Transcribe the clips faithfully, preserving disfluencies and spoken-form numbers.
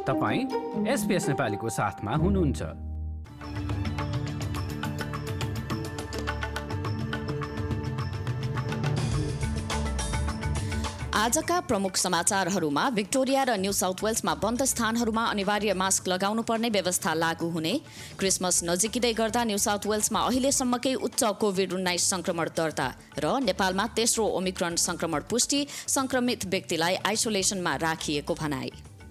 तपाईं एसपीएस नेपालीको साथमा हुनुहुन्छ। आजका प्रमुख समाचारहरूमा भिक्टोरिया र न्यू साउथ वेल्समा बन्द स्थानहरूमा अनिवार्य मास्क लगाउनुपर्ने व्यवस्था लागू हुने, क्रिसमस नजिकिँदै गर्दा न्यू साउथ वेल्समा अहिलेसम्मकै उच्च कोभिड उन्नाइस संक्रमण दर्ता र नेपालमा तेस्रो ओमिक्रोन संक्रमण पुष्टि, संक्रमित व्यक्तिलाई आइसोलेसनमा राखिएको भनाई।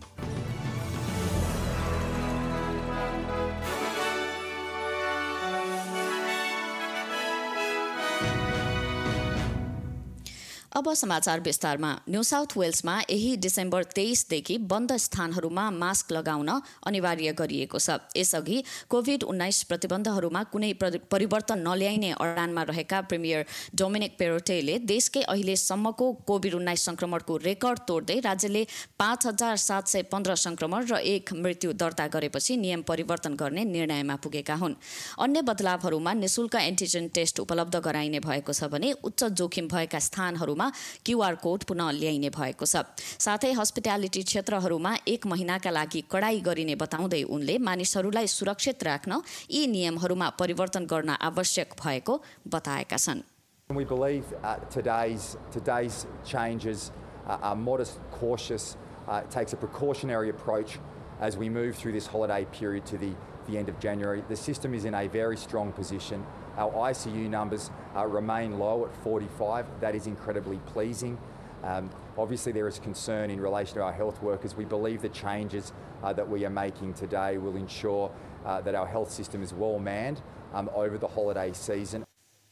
अब समाचार विस्तारमा। न्यू साउथ वेल्समा यही डिसेम्बर तेइसदेखि बन्द स्थानहरूमा मास्क लगाउन अनिवार्य गरिएको छ। यसअघि कोभिड उन्नाइस प्रतिबन्धहरूमा कुनै परिवर्तन नल्याइने अडानमा रहेका प्रिमियर डोमिनिक पेरोटेले देशकै अहिलेसम्मको कोभिड उन्नाइस संक्रमणको रेकर्ड तोड्दै राज्यले पाँच हजार सात सय पन्ध्र संक्रमण र एक मृत्यु दर्ता गरेपछि नियम परिवर्तन गर्ने निर्णयमा पुगेका हुन्। अन्य बदलावहरूमा निशुल्क एन्टिजेन टेस्ट उपलब्ध गराइने भएको छ भने उच्च जोखिम भएका स्थानहरूमा क्यूआर कोड पुनः ल्याइने भएको छ। साथै हस्पिटालिटी क्षेत्रहरूमा एक महिनाका लागि कडाई गरिने बताउँदै उनले मानिसहरूलाई सुरक्षित राख्न यी नियमहरूमा परिवर्तन गर्न आवश्यक भएको बताएका छन्। We believe uh, today's today's changes uh, are modest, cautious, uh, takes a precautionary approach as we move through this holiday period to the the end of January. The system is in a very strong position. Our I C U numbers uh, remain low at forty-five. That is incredibly pleasing. Um, obviously, there is concern in relation to our health workers. We believe the changes uh, that we are making today will ensure uh, that our health system is well manned um, over the holiday season.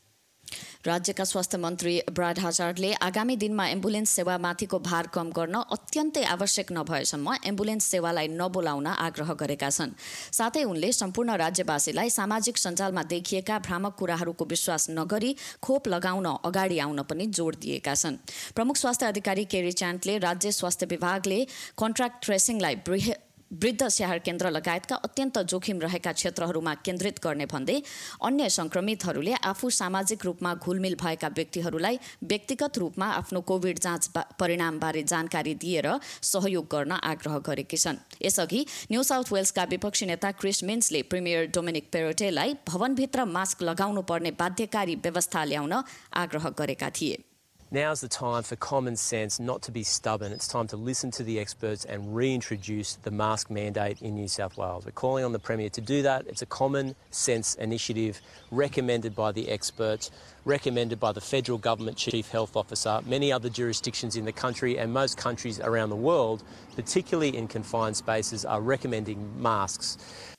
राज्यका स्वास्थ्य मन्त्री broad हजार्डले आगामी दिनमा ambulance सेवामाथिको भार कम गर्न अत्यन्तै आवश्यक नभएसम्म एम्बुलेन्स सेवालाई नबोलाउन आग्रह गरेका छन्। साथै उनले सम्पूर्ण राज्यवासीलाई सामाजिक सञ्जालमा देखिएका भ्रामक कुराहरूको विश्वास नगरी खोप लगाउन अगाडि आउन पनि जोड दिएका छन्। प्रमुख स्वास्थ्य अधिकारी केरी च्यान्टले राज्य स्वास्थ्य विभागले कन्ट्र्याक्ट ट्रेसिङलाई वृद्ध स्याहार केन्द्र लगायतका अत्यन्त जोखिम रहेका क्षेत्रहरूमा केन्द्रित गर्ने भन्दै अन्य संक्रमितहरूले आफू सामाजिक रूपमा घुलमिल भएका व्यक्तिहरूलाई व्यक्तिगत रूपमा आफ्नो कोभिड जाँच परिणामबारे जानकारी दिएर सहयोग गर्न आग्रह गरेकी छन्। यसअघि न्यू साउथ वेल्सका विपक्षी नेता क्रिस मिन्सले प्रिमियर डोमिनिक पेरोटेलाई भवनभित्र मास्क लगाउनु पर्ने बाध्यकारी व्यवस्था ल्याउन आग्रह गरेका थिए। Now's the time for common sense, not to be stubborn. It's time to listen to the experts and reintroduce the mask mandate in New South Wales. We're calling on the Premier to do that. It's a common sense initiative recommended by the experts, recommended by the federal government chief health officer, many other jurisdictions in the country and most countries around the world, particularly in confined spaces, are recommending masks.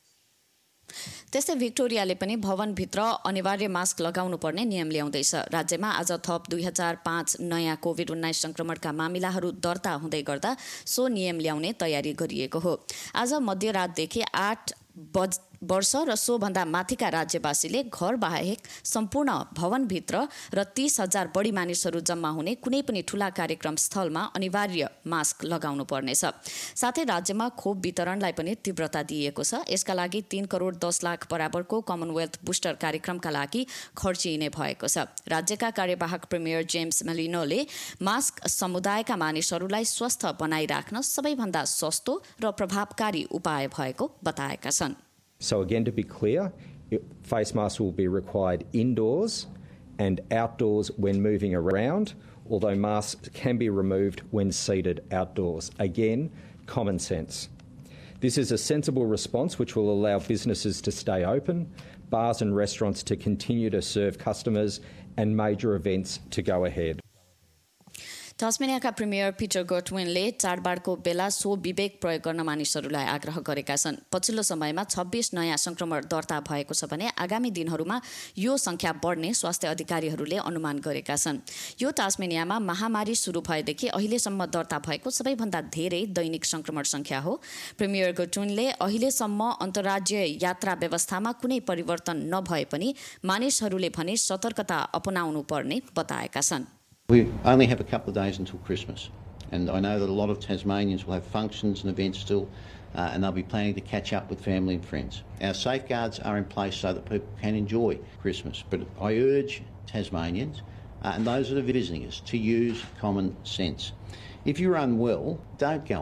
त्यस्तै भिक्टोरियाले पनि भवनभित्र अनिवार्य mask लगाउनु पर्ने नियम ल्याउँदैछ। राज्यमा आज थप दुई हजार पाँच नयाँ कोभिड उन्नाइस संक्रमणका मामिलाहरू दर्ता हुँदै गर्दा सो नियम ल्याउने तयारी गरिएको हो। आज मध्यरातदेखि आठ बज वर्ष र सोभन्दा माथिका राज्यवासीले घर बाहेक सम्पूर्ण भवनभित्र र तीस हजार बढी मानिसहरू जम्मा हुने कुनै पनि ठूला कार्यक्रम स्थलमा अनिवार्य मास्क लगाउनु पर्नेछ। साथै राज्यमा खोप वितरणलाई पनि तीव्रता दिइएको छ। यसका लागि तीन करोड दस लाख बराबरको कमनवेल्थ बुस्टर कार्यक्रमका लागि खर्चिने भएको छ। राज्यका कार्यवाहक प्रिमियर जेम्स मेलिनोले मास्क समुदायका मानिसहरूलाई स्वस्थ बनाइराख्न सबैभन्दा सस्तो र प्रभावकारी उपाय भएको बताएका छन्। So again, to be clear, face masks will be required indoors and outdoors when moving around, although masks can be removed when seated outdoors. Again, common sense. This is a sensible response which will allow businesses to stay open, bars and restaurants to continue to serve customers, and major events to go ahead. टास्मेनियाका premier Peter गटविनले चाडबाडको बेला so विवेक प्रयोग गर्न मानिसहरूलाई आग्रह गरेका छन्। पछिल्लो समयमा छब्बीस नयाँ संक्रमण दर्ता भएको छ भने आगामी दिनहरूमा यो संख्या बढ्ने स्वास्थ्य अधिकारीहरूले अनुमान गरेका छन्। यो टास्मेनियामा महामारी सुरु भएदेखि अहिलेसम्म दर्ता भएको सबैभन्दा धेरै दैनिक संक्रमण संख्या हो। प्रिमियर गटविनले अहिलेसम्म अन्तर्राज्य यात्रा व्यवस्थामा कुनै परिवर्तन नभए पनि मानिसहरूले भने सतर्कता अपनाउनु पर्ने बताएका छन्। We only have a couple of days until Christmas, and I know that a lot of Tasmanians will have functions and events still, uh, and they'll be planning to catch up with family and friends. Our safeguards are in place so that people can enjoy Christmas, but I urge Tasmanians uh, and those that are visiting us to use common sense. If you're unwell, don't go out.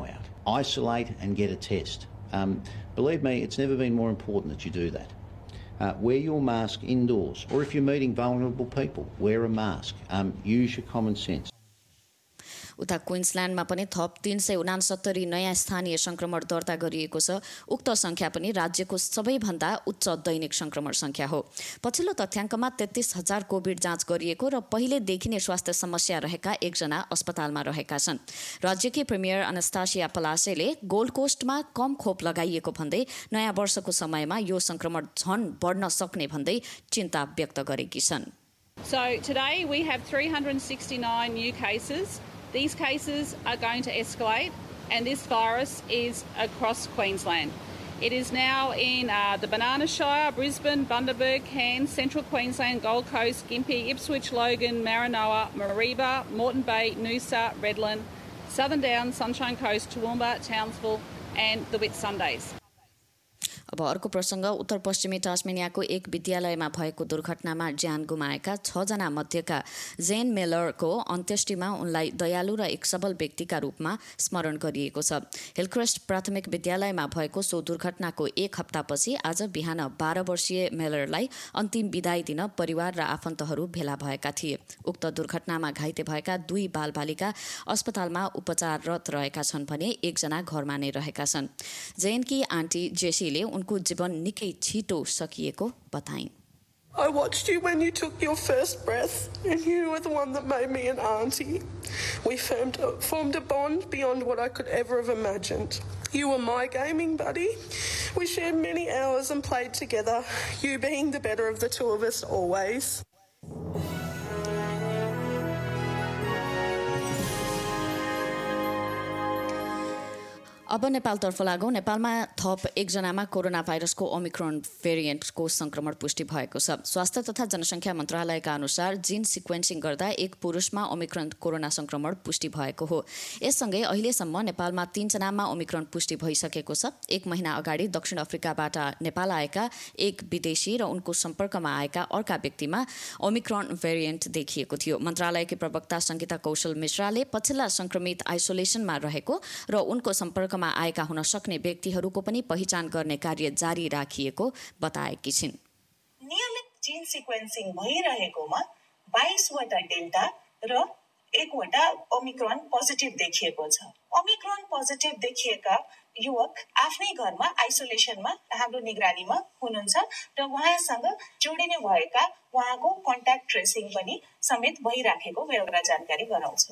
isolate and get a test. Um, believe me, it's never been more important that you do that. Uh, wear your mask indoors, or if you're meeting vulnerable people, wear a mask. Um, use your common sense. उता क्विन्सल्यान्डमा पनि थप तीन सय उनासत्तरी नयाँ स्थानीय संक्रमण दर्ता गरिएको छ। उक्त संख्या पनि राज्यको सबैभन्दा उच्च दैनिक संक्रमण संख्या हो। पछिल्लो तथ्याङ्कमा तेत्तीस हजार कोभिड जाँच गरिएको र पहिले देखिने स्वास्थ्य समस्या रहेका एकजना अस्पतालमा रहेका छन्। राज्यकी प्रिमियर अनास्तासिया पलासेले गोल्ड कोस्टमा कम खोप लगाइएको भन्दै नयाँ वर्षको समयमा यो संक्रमण झन बढ्न सक्ने भन्दै चिन्ता व्यक्त गरेकी छन्। So today we have three hundred sixty-nine new cases. These cases are going to escalate, and this virus is across Queensland. It is now in uh, the Banana Shire, Brisbane, Bundaberg, Cairns, Central Queensland, Gold Coast, Gympie, Ipswich, Logan, Maranoa, Mareeba, Moreton Bay, Noosa, Redland, Southern Downs, Sunshine Coast, Toowoomba, Townsville and the Whitsundays. अब अर्को प्रसङ्ग उत्तर पश्चिमी टास्मेनियाको एक विद्यालयमा भएको दुर्घटनामा ज्यान गुमाएका छजना मध्येका जेन मेलरको अन्त्येष्टिमा उनलाई दयालु र एक सबल व्यक्तिका रूपमा स्मरण गरिएको छ। हिलक्रेस्ट प्राथमिक विद्यालयमा भएको सो दुर्घटनाको एक हप्तापछि आज बिहान बाह्र वर्षीय मेलरलाई अन्तिम बिदाई दिन परिवार र आफन्तहरू भेला भएका थिए। उक्त दुर्घटनामा घाइते भएका दुई बालबालिका अस्पतालमा उपचाररत रहेका छन् भने एकजना घरमा नै रहेका छन्। जेनकी आन्टी जेसीले उनको जीवन निकै छिटो सकिएको बताइन्। I watched you when you took your first breath, and you were the one that made me an auntie. We formed a, formed a bond beyond what I could ever have imagined. You were my gaming buddy. We shared many hours and played together, you being the better of the two of us always. अब नेपालतर्फ लागौं। नेपालमा थप एकजनामा corona भाइरसको Omicron भेरिएन्टको संक्रमण पुष्टि भएको छ। स्वास्थ्य तथा जनसङ्ख्या मन्त्रालयका अनुसार जीन सिक्वेन्सिङ गर्दा एक पुरुषमा ओमिक्रोन कोरोना संक्रमण पुष्टि भएको हो। यससँगै अहिलेसम्म नेपालमा तीनजनामा ओमिक्रोन पुष्टि भइसकेको छ। एक महिना अगाडि दक्षिण अफ्रिकाबाट नेपाल आएका एक विदेशी र उनको सम्पर्कमा आएका अर्का व्यक्तिमा ओमिक्रोन भेरिएन्ट देखिएको थियो। मन्त्रालयकी प्रवक्ता संगीता कौशल मिश्राले पछिल्ला संक्रमित आइसोलेसनमा रहेको र उनको सम्पर्क आएका हुन सक्ने व्यक्तिहरूको पनि पहिचान गर्ने कार्य जारी राखिएको बताएकी छिन्। नियमित जीन सिक्वेन्सिङ भइरहेकोमा बाइस वटा डेल्टा र एकवटा ओमिक्रोन पोजिटिभ देखिएको छ। ओमिक्रोन पोजिटिभ देखिएका युवक आफ्नै घरमा आइसोलेसनमा हाम्रो निगरानीमा हुनुहुन्छ र उहाँसँग जोडिने भएका उहाँको कन्ट्याक्ट ट्रेसिङ पनि समेत भइराखेको एउटा जानकारी गराउँछु।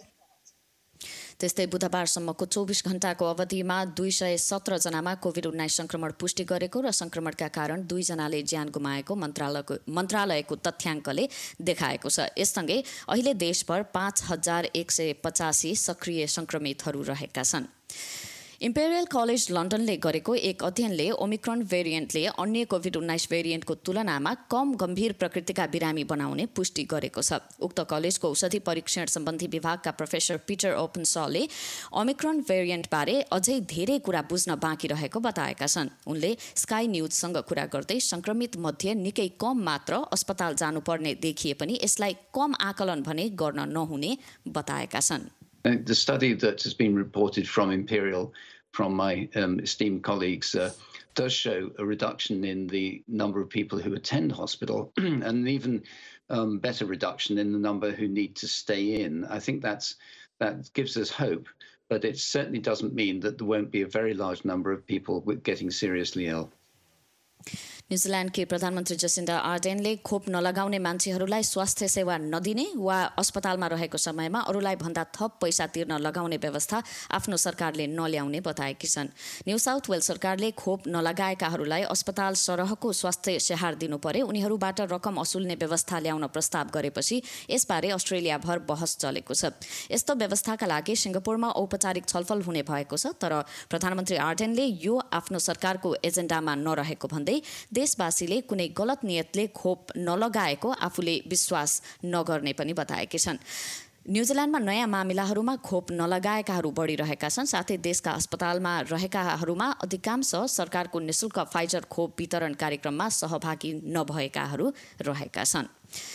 त्यस्तै बुधबारसम्मको चौबिस घण्टाको अवधिमा दुई सय सत्र जनामा कोभिड उन्नाइस संक्रमण पुष्टि गरेको र संक्रमणका कारण दुईजनाले ज्यान गुमाएको मन्त्रालयको मन्त्रालयको तथ्याङ्कले देखाएको छ। यससँगै अहिले देशभर पाँच हजार एक सय पचासी सक्रिय संक्रमितहरू रहेका छन्। इम्पेरियल कलेज लन्डनले गरेको एक अध्ययनले ओमिक्रोन भेरिएन्टले अन्य कोभिड उन्नाइस भेरिएन्टको तुलनामा कम गम्भीर प्रकृतिका बिरामी बनाउने पुष्टि गरेको छ। उक्त कलेजको औषधि परीक्षण सम्बन्धी विभागका प्रोफेसर पिटर ओपनसले ओमिक्रोन भेरिएन्टबारे अझै धेरै कुरा बुझ्न बाँकी रहेको बताएका छन्। उनले स्काई न्यूजसँग कुरा गर्दै संक्रमित मध्ये निकै कम मात्र अस्पताल जानुपर्ने देखिए पनि यसलाई कम आकलन भने गर्न नहुने बताएका छन्। The study that has been reported from Imperial, from my um, esteemed colleagues, uh, does show a reduction in the number of people who attend hospital and an even um, better reduction in the number who need to stay in. I think that's that gives us hope, but it certainly doesn't mean that there won't be a very large number of people with getting seriously ill. न्युजिल्यान्डकी प्रधानमन्त्री जसिन्डा आर्डेनले खोप नलगाउने मान्छेहरूलाई स्वास्थ्य सेवा नदिने वा अस्पतालमा रहेको समयमा अरूलाई भन्दा थप पैसा तिर्न लगाउने व्यवस्था आफ्नो सरकारले नल्याउने बताएकी छन्। न्यू साउथ वेल्स सरकारले खोप नलगाएकाहरूलाई अस्पताल सरहको स्वास्थ्य स्याहार दिनु पर्यो, उनीहरूबाट रकम असुल्ने व्यवस्था ल्याउन प्रस्ताव गरेपछि यसबारे अस्ट्रेलियाभर बहस चलेको छ। यस्तो व्यवस्थाका लागि सिङ्गापुरमा औपचारिक छलफल हुने भएको छ, तर प्रधानमन्त्री आर्डेनले यो आफ्नो सरकारको एजेन्डामा नरहेको भन्दै देशवासीले कुनै गलत नियतले खोप नलगाएको आफूले विश्वास नगर्ने पनि बताएकी छन्। न्युजिल्यान्डमा नयाँ मामिलाहरूमा खोप नलगाएकाहरू बढिरहेका छन्, साथै देशका अस्पतालमा रहेकाहरूमा अधिकांश सरकारको निशुल्क फाइजर खोप वितरण कार्यक्रममा सहभागी नभएकाहरू रहेका छन्।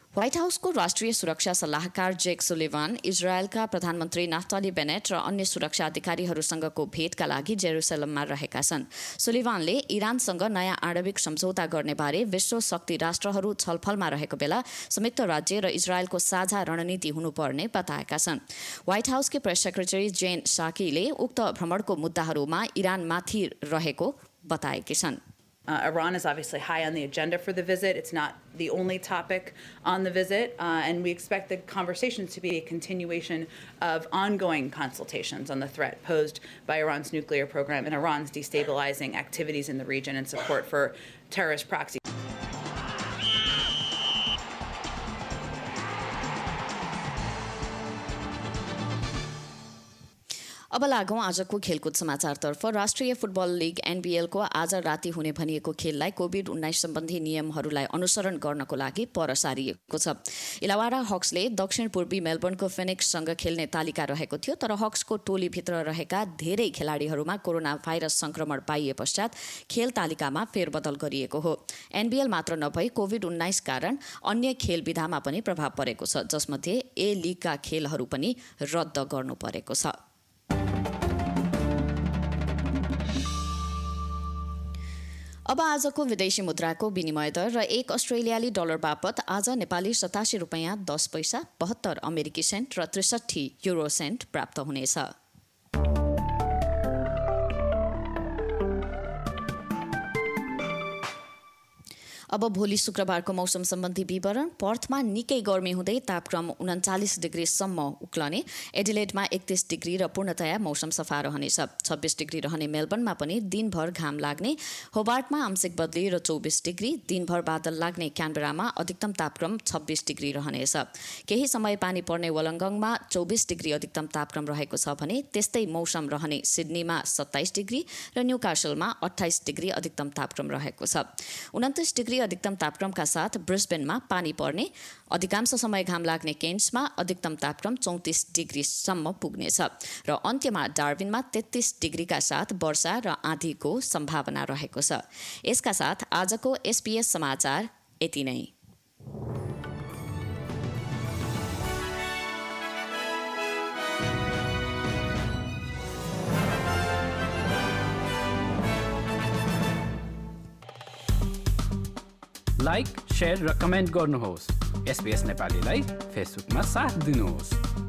व्हाइट हाउसको राष्ट्रिय सुरक्षा सल्लाहकार जेक सुलिभान इजरायलका प्रधानमन्त्री नाफ्ताली बेनेट र अन्य सुरक्षा अधिकारीहरूसँगको भेटका लागि जेरुसलममा रहेका छन्। सुलिभानले इरानसँग नयाँ आणविक सम्झौता गर्ने बारे विश्व शक्ति राष्ट्रहरू छलफलमा रहेको बेला संयुक्त राज्य र इजरायलको साझा रणनीति हुनुपर्ने बताएका छन्। व्हाइट हाउसकी प्रेस सेक्रेटरी जेन साकीले उक्त भ्रमणको मुद्दाहरूमा इरानमाथि रहेको बताएकी छन्। Uh, Iran is obviously high on the agenda for the visit. It's not the only topic on the visit, uh, and we expect the conversations to be a continuation of ongoing consultations on the threat posed by Iran's nuclear program and Iran's destabilizing activities in the region and support for terrorist proxies. अब लागौं आजको खेलकुद समाचारतर्फ। राष्ट्रिय football league एनबीएलको आज राति हुने भनिएको खेललाई कोभिड उन्नाइस सम्बन्धी नियमहरूलाई अनुसरण गर्नको लागि पर सारिएको छ। इलावारा हक्सले दक्षिण पूर्वी मेलबर्नको फिनिक्ससँग खेल्ने तालिका रहेको थियो, तर हक्सको टोलीभित्र रहेका धेरै खेलाडीहरूमा कोरोना भाइरस संक्रमण पाइए पश्चात खेल तालिकामा फेरबदल गरिएको हो। एनबीएल मात्र नभई कोभिड उन्नाइस कारण अन्य खेल विधामा पनि प्रभाव परेको छ, जसमध्ये ए लीगका खेलहरू पनि रद्द गर्नु परेको छ। अब आजको विदेशी मुद्राको विनिमय दर र एक अस्ट्रेलियाली डलर बापत आज नेपाली सतासी रुपियाँ दस पैसा, बहत्तर अमेरिकी सेन्ट र त्रिसठी युरो सेन्ट प्राप्त हुनेछ। अब भोलि शुक्रबारको मौसम सम्बन्धी विवरण। पर्थमा निकै गर्मी हुँदै तापक्रम उन्चालिस डिग्रीसम्म उक्लने, एडिलेडमा एकतीस डिग्री र पूर्णतया मौसम सफा रहनेछ। छब्बीस डिग्री रहने मेलबर्नमा पनि दिनभर घाम लाग्ने, होबार्टमा आंशिक बदली र चौबिस डिग्री, दिनभर बादल लाग्ने क्यानबेरामा अधिकतम तापक्रम छब्बीस डिग्री रहनेछ। केही समय पानी पर्ने वलङ्गङमा चौबिस डिग्री अधिकतम तापक्रम रहेको छ भने त्यस्तै मौसम रहने सिडनीमा सत्ताइस डिग्री र न्यूकासलमा अट्ठाइस डिग्री अधिकतम तापक्रम रहेको छ। उन्तिस डिग्री अधिकतम तापक्रमका साथ ब्रिस्बेनमा पानी पर्ने, अधिकांश समय घाम लाग्ने केन्समा अधिकतम तापक्रम चौतिस डिग्रीसम्म पुग्नेछ र अन्त्यमा डार्विनमा तेत्तीस डिग्रीका साथ वर्षा र आँधीको सम्भावना रहेको छ। यसका साथ आजको एसपीएस समाचार यति नै। लाइक, शेयर र कमेन्ट गर्नुहोस्। एसबीएस नेपालीलाई फेसबुकमा साथ दिनुहोस्।